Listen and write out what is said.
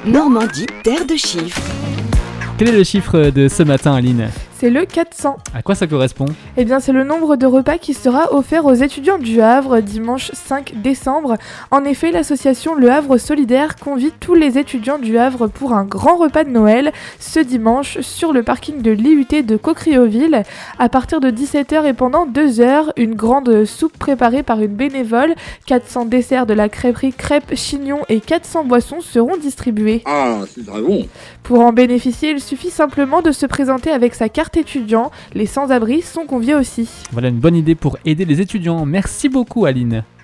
Normandie, terre de chiffres. Quel est le chiffre de ce matin, Aline ? C'est le 400. À quoi ça correspond ? Eh bien, c'est le nombre de repas qui sera offert aux étudiants du Havre dimanche 5 décembre. En effet, l'association Le Havre Solidaire convie tous les étudiants du Havre pour un grand repas de Noël ce dimanche sur le parking de l'IUT de Cocrioville. À partir de 17h et pendant 2 heures, une grande soupe préparée par une bénévole, 400 desserts de la crêperie Crêpes Chignon et 400 boissons seront distribués. Ah, c'est très bon. Pour en bénéficier, il suffit simplement de se présenter avec sa carte étudiant. Les sans-abri sont conviés aussi. Voilà une bonne idée pour aider les étudiants. Merci beaucoup, Aline.